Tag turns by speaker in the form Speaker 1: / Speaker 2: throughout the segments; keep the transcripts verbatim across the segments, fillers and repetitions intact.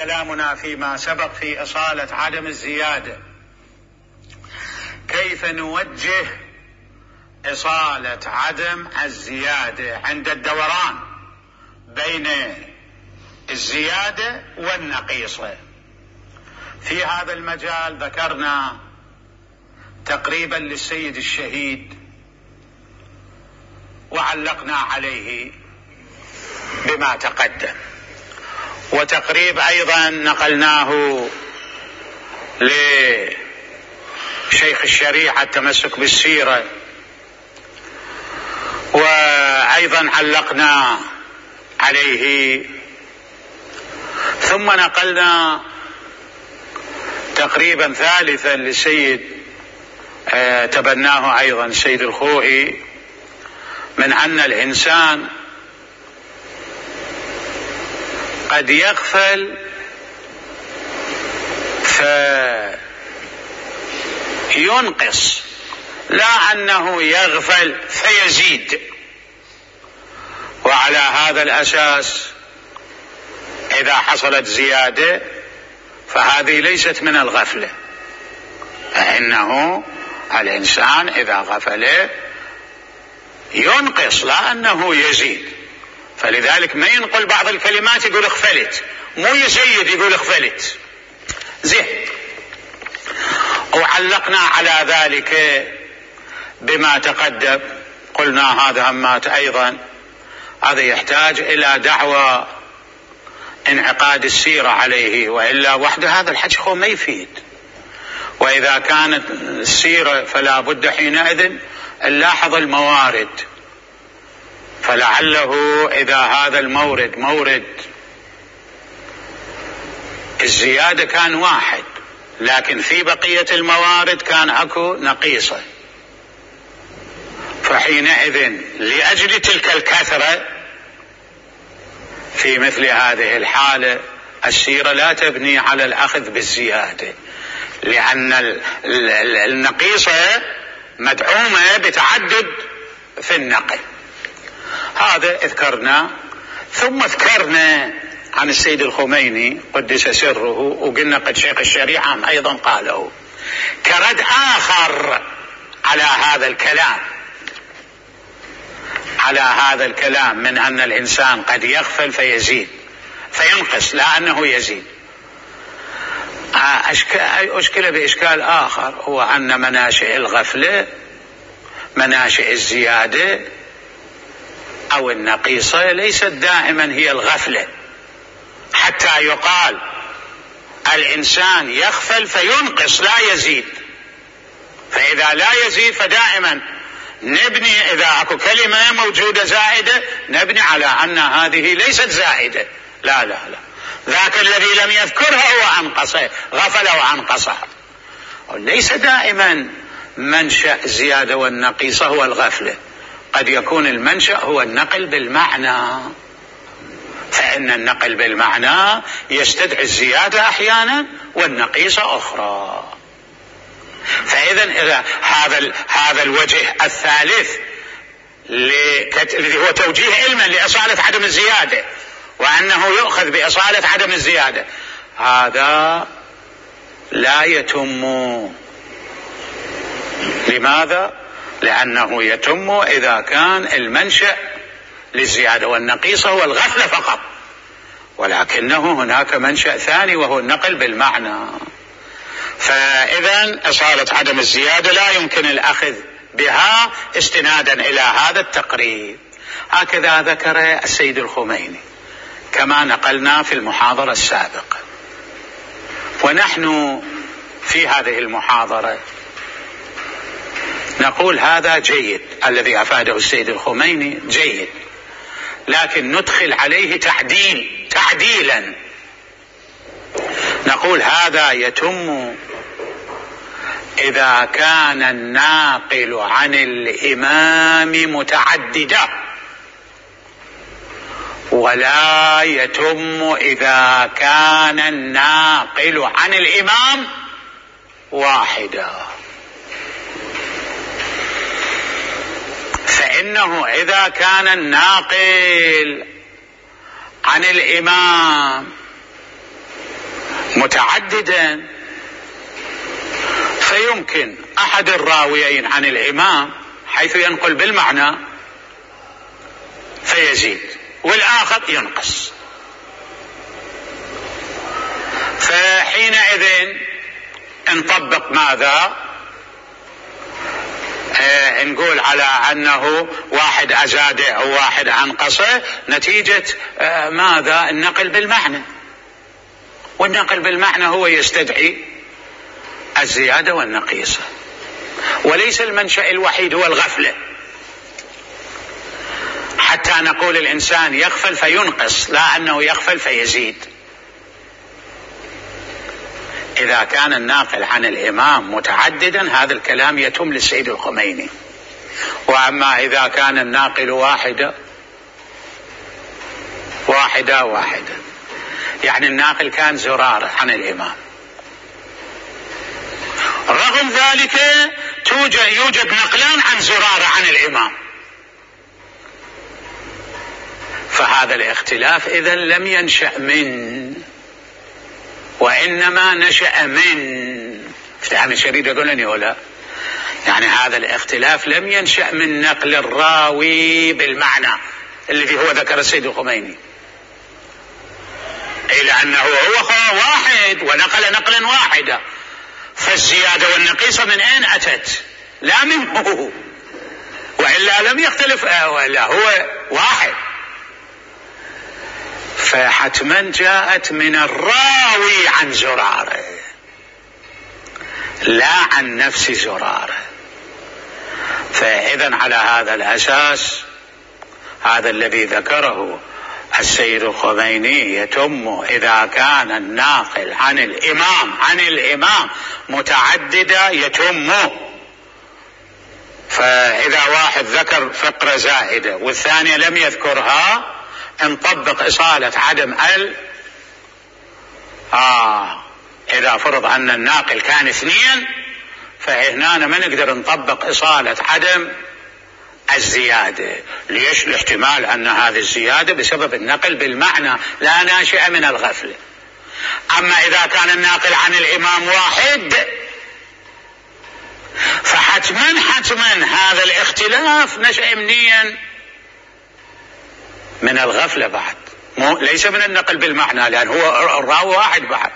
Speaker 1: كلامنا فيما سبق في إصالة عدم الزيادة. كيف نوجه إصالة عدم الزيادة عند الدوران بين الزيادة والنقيصة؟ في هذا المجال ذكرنا تقريبا للسيد الشهيد وعلقنا عليه بما تقدم، وتقريب أيضا نقلناه لشيخ الشريعة التمسك بالسيرة، وأيضا علقنا عليه، ثم نقلنا تقريبا ثالثا للسيد آه تبناه أيضا السيد الخوئي من أن الإنسان قد يغفل فينقص، لا أنه يغفل فيزيد. وعلى هذا الأساس إذا حصلت زيادة فهذه ليست من الغفلة، فإنه الإنسان إذا غفل ينقص لا أنه يزيد. فلذلك ما ينقل بعض الكلمات يقول اغفلت، مو يزيد يقول اغفلت. زين، وعلقنا على ذلك بما تقدم، قلنا هذا همات أيضا هذا يحتاج إلى دعوة انعقاد السيرة عليه، وإلا وحده هذا الحكي هو ما يفيد. وإذا كانت السيرة فلا بد حينئذ نلاحظ الموارد، فلعله إذا هذا المورد مورد الزيادة كان واحد، لكن في بقية الموارد كان أكو نقيصة، فحينئذ لأجل تلك الكثرة في مثل هذه الحالة السيرة لا تبني على الأخذ بالزيادة، لأن النقيصة مدعومة بتعدد في النقل. هذا اذكرنا، ثم اذكرنا عن السيد الخميني قدس سره، وقلنا قد شيخ الشريعة أيضا قاله كرد آخر على هذا الكلام، على هذا الكلام من أن الإنسان قد يغفل فيزيد فينقص لا أنه يزيد. أشكل بإشكال آخر، هو أن مناشئ الغفلة مناشئ الزيادة أو النقيصة ليست دائما هي الغفلة، حتى يقال الإنسان يغفل فينقص لا يزيد. فإذا لا يزيد فدائما نبني، إذا أكو كلمة موجودة زائدة نبني على أن هذه ليست زائدة. لا لا لا، ذاك الذي لم يذكرها هو أنقصه، غفل وأنقصه. ليس دائما منشأ الزيادة والنقيصة هو الغفلة، قد يكون المنشأ هو النقل بالمعنى، فإن النقل بالمعنى يستدعي الزيادة أحيانا والنقيصة أخرى. فإذا إذا هذا هذا الوجه الثالث الذي هو توجيه علما لإصالة عدم الزيادة، وأنه يؤخذ بإصالة عدم الزيادة، هذا لا يتم. لماذا؟ لأنه يتم إذا كان المنشأ للزيادة والنقيصة هو الغفلة فقط، ولكنه هناك منشأ ثاني وهو النقل بالمعنى. فإذا إصالة عدم الزيادة لا يمكن الأخذ بها استنادا إلى هذا التقريب. هكذا ذكر السيد الخميني كما نقلنا في المحاضرة السابقة. ونحن في هذه المحاضرة نقول هذا جيد، الذي أفاده السيد الخميني جيد، لكن ندخل عليه تعديل تعديلا، نقول هذا يتم إذا كان الناقل عن الإمام متعددا، ولا يتم إذا كان الناقل عن الإمام واحدا. فإنه إذا كان الناقل عن الإمام متعددا، فيمكن أحد الراويين عن الإمام حيث ينقل بالمعنى فيزيد والآخر ينقص، فحينئذ نطبق ماذا؟ آه نقول على أنه واحد أزاده أو واحد أنقصه نتيجة آه ماذا؟ النقل بالمعنى، والنقل بالمعنى هو يستدعي الزيادة والنقيصة، وليس المنشأ الوحيد هو الغفلة حتى نقول الإنسان يغفل فينقص، لا أنه يغفل فيزيد. إذا كان الناقل عن الإمام متعددا هذا الكلام يتم للسيد الخميني، وأما إذا كان الناقل واحدة واحدة واحدة يعني الناقل كان زرارة عن الإمام، رغم ذلك توجد يوجد نقلان عن زرارة عن الإمام، فهذا الاختلاف إذن لم ينشأ من، وإنما نشأ من افتحام الشريط يقولني ولا يعني هذا الاختلاف لم ينشأ من نقل الراوي بالمعنى الذي هو ذكر السيد الخميني، إلا أنه هو واحد ونقل نقلا واحدا، فالزيادة والنقيصة من أين أتت؟ لا منه، وإلا لم يختلف، وإلا هو واحد، فحتما جاءت من الراوي عن زرارة لا عن نفس زرارة. فإذن على هذا الأساس هذا الذي ذكره السيد الخميني يتم إذا كان الناقل عن الإمام عن الإمام متعددة يتم. فإذا واحد ذكر فقرة زائدة والثانية لم يذكرها نطبق إصالة عدم ال آه إذا فرض أن الناقل كان اثنين فهنا ما نقدر نطبق إصالة عدم الزيادة. ليش؟ الاحتمال أن هذه الزيادة بسبب النقل بالمعنى لا ناشئة من الغفلة. أما إذا كان الناقل عن الإمام واحد فحتما حتما هذا الاختلاف نشأ منين؟ من الغفلة بعد، مو ليس من النقل بالمعنى، لأن هو الراوي واحد بعد.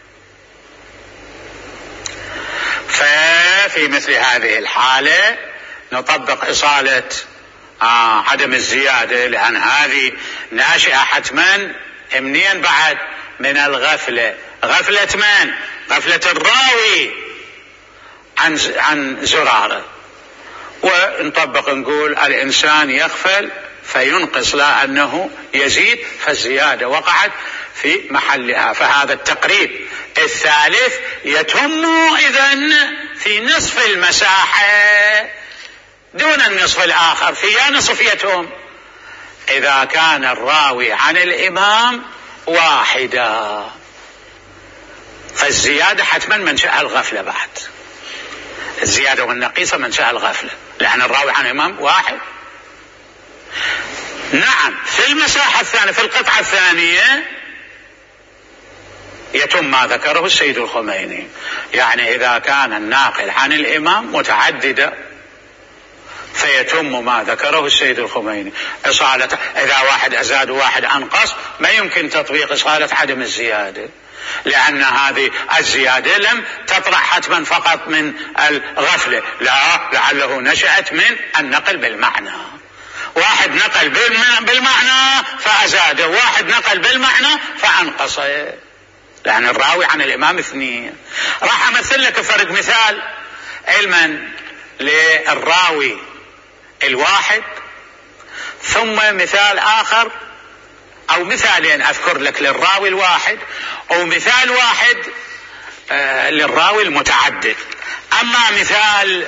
Speaker 1: ففي مثل هذه الحالة نطبق إصالة آه عدم الزيادة، لأن هذه ناشئة حتما منين بعد؟ من الغفلة. غفلة من؟ غفلة الراوي عن عن زرارة. ونطبق نقول الإنسان يغفل فينقص لا أنه يزيد، فالزيادة وقعت في محلها. فهذا التقريب الثالث يتم إذن في نصف المساحة دون النصف الآخر. في يا نصف يتم إذا كان الراوي عن الإمام واحدا، فالزيادة حتما منشأ الغفلة بعد، الزيادة والنقيصة منشأ الغفلة، لأن الراوي عن الإمام واحد. نعم في المساحة الثانية في القطعة الثانية يتم ما ذكره السيد الخميني، يعني إذا كان الناقل عن الإمام متعددة فيتم ما ذكره السيد الخميني إصالة. إذا واحد أزاد وواحد أنقص ما يمكن تطبيق إصالة عدم الزيادة، لأن هذه الزيادة لم تطلع حتما فقط من الغفلة، لا، لعله نشأت من النقل بالمعنى. واحد نقل بالمعنى فأزاده، واحد نقل بالمعنى فأنقصه، لأن الراوي عن الإمام اثنين. راح أمثل لك فرق مثال علما للراوي الواحد، ثم مثال آخر أو مثالين أذكر لك للراوي الواحد، أو مثال واحد آه للراوي المتعدد. أما مثال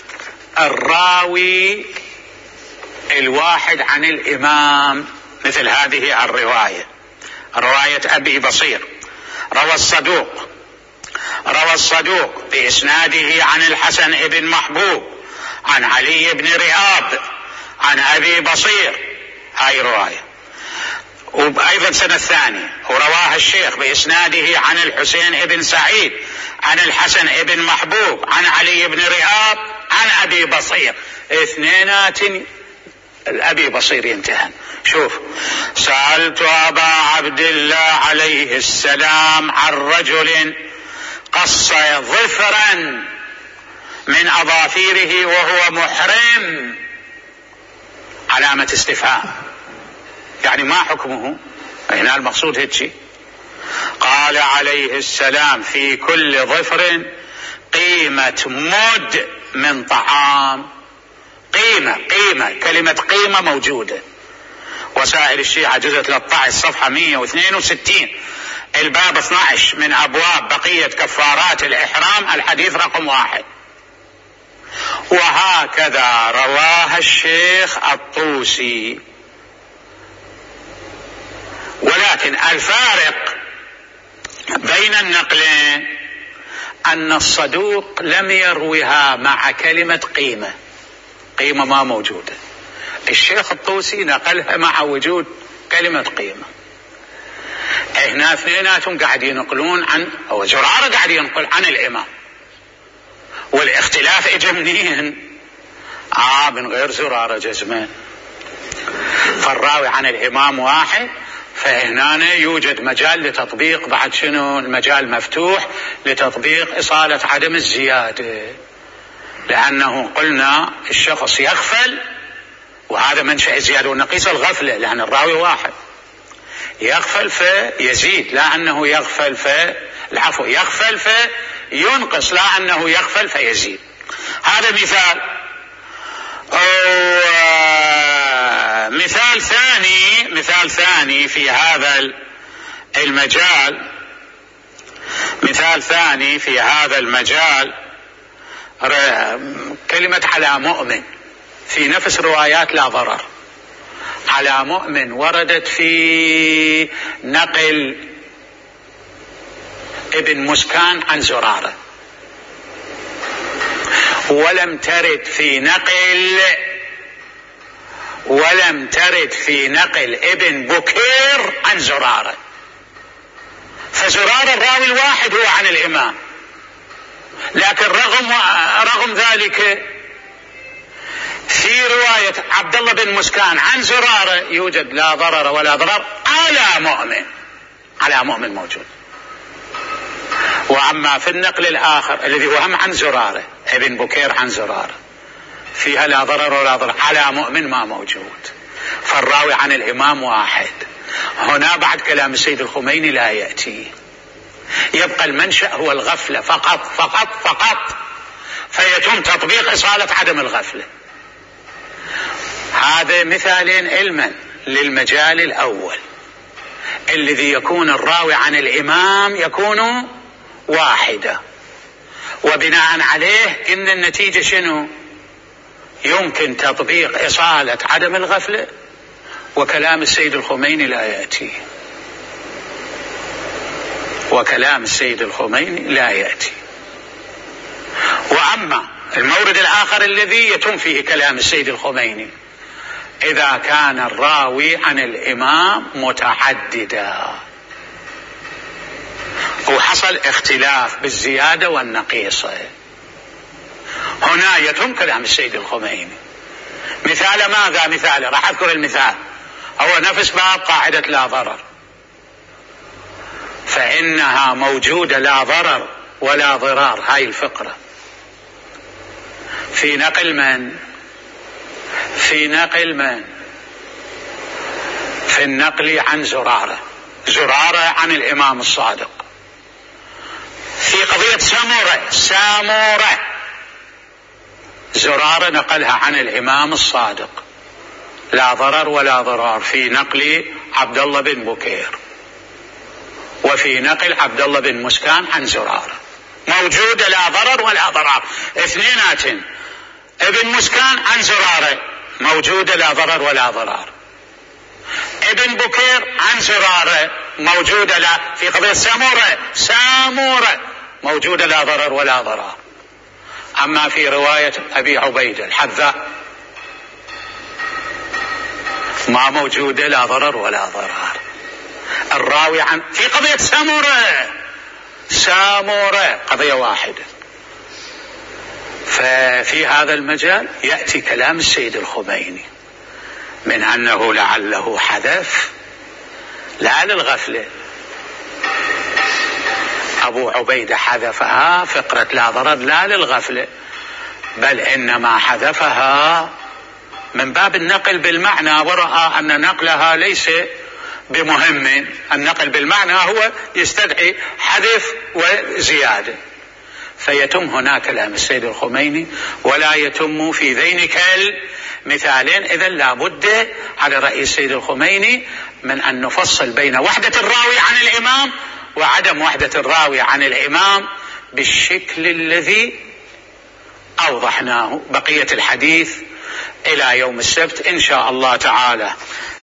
Speaker 1: الراوي الواحد عن الإمام مثل هذه الرواية، رواية أبي بصير: روى الصدوق روى الصدوق بإسناده عن الحسن بن محبوب عن علي بن رئاب عن أبي بصير، هاي رواية. وأيضا سنة الثانية، ورواها الشيخ بإسناده عن الحسين بن سعيد عن الحسن بن محبوب عن علي بن رياض عن أبي بصير، اثنينات الأبي بصير ينتهن. شوف: سألت أبا عبد الله عليه السلام عن رجل قص ظفرا من أظافيره وهو محرم، علامة استفهام، يعني ما حكمه؟ هنا المقصود هيك. قال عليه السلام: في كل ظفر قيمة مد من طعام. قيمة قيمة كلمة قيمة موجودة. وسائل الشيعة جزء ثلاثة عشر صفحة مئة واثنين وستين، الباب اثني عشر من أبواب بقية كفارات الإحرام، الحديث رقم واحد. وهكذا رواها الشيخ الطوسي. ولكن الفارق بين النقلين أن الصدوق لم يروها مع كلمة قيمة، قيمة ما موجودة. الشيخ الطوسي نقلها مع وجود كلمة قيمة. هنا اثنيناتهم قاعد ينقلون عن، أو زرارة قاعد ينقل عن الإمام، والاختلاف اجى منين؟ آه من غير زرارة جزمان. فالراوي عن الإمام واحد، فهنا يوجد مجال لتطبيق بعد شنو؟ المجال مفتوح لتطبيق إصالة عدم الزيادة، لأنه قلنا الشخص يغفل، وهذا منشأ الزيادة والنقيص الغفلة، لأن الراوي واحد يغفل فيزيد، لا أنه يغفل في العفو يغفل فينقص، لا أنه يغفل فيزيد. هذا مثال. أو مثال ثاني مثال ثاني في هذا المجال مثال ثاني في هذا المجال كلمة على مؤمن في نفس روايات لا ضرر. على مؤمن وردت في نقل ابن مسكان عن زرارة، ولم ترد في نقل ولم ترد في نقل ابن بكير عن زرارة. فزرارة الراوي الواحد هو عن الإمام، لكن رغم رغم ذلك في رواية عبد الله بن مسكان عن زرارة يوجد لا ضرر ولا ضرر على مؤمن، على مؤمن موجود. وأما في النقل الآخر الذي هو هم عن زرارة، ابن بكير عن زرارة، فيها لا ضرر ولا ضرر، على مؤمن ما موجود. فالراوي عن الإمام واحد. هنا بعد كلام السيد الخميني لا يأتي، يبقى المنشأ هو الغفلة فقط فقط فقط، فيتم تطبيق إصالة عدم الغفلة. هذا مثالين علما للمجال الأول الذي يكون الراوي عن الإمام يكون واحدة، وبناء عليه إن النتيجة شنو؟ يمكن تطبيق إصالة عدم الغفلة، وكلام السيد الخميني لا يأتي وكلام السيد الخميني لا يأتي. وأما المورد الآخر الذي يتم فيه كلام السيد الخميني، إذا كان الراوي عن الإمام متعددا وحصل اختلاف بالزيادة والنقيصة، هنا يتم كلام السيد الخميني. مثال ماذا؟ مثال راح أذكر المثال، هو نفس باب قاعدة لا ضرر، فإنها موجودة لا ضرر ولا ضرار. هاي الفقرة في نقل من في نقل من في النقل عن زرارة زرارة عن الإمام الصادق. في قضية سامورة سامورة زرارة نقلها عن الإمام الصادق، لا ضرر ولا ضرار، في نقل عبد الله بن بكير، وفي نقل عبد الله بن مسكان عن زرارة موجودة لا ضرر ولا ضرار. اثنينات ابن مسكان عن زرارة موجودة لا ضرر ولا ضرار، ابن بكير عن زرارة موجودة لا في قضية سامورة سامورة موجودة لا ضرر ولا ضرار. أما في رواية أبي عبيدة الحذاء ما موجودة لا ضرر ولا ضرار. الراوي عن في قضية سامورة سامورة قضية واحدة. ففي هذا المجال يأتي كلام السيد الخميني من أنه لعله حذف لا للغفلة. أبو عبيدة حذفها فقرة لا ضرر لا للغفلة، بل إنما حذفها من باب النقل بالمعنى، ورأى أن نقلها ليس بمهم. النقل بالمعنى هو يستدعي حذف وزيادة، فيتم هنا كلام السيد الخميني ولا يتم في ذينك المثالين. إذن لا بد على رأي السيد الخميني من أن نفصل بين وحدة الراوي عن الإمام وعدم وحدة الراوي عن الإمام بالشكل الذي أوضحناه. بقية الحديث إلى يوم السبت إن شاء الله تعالى.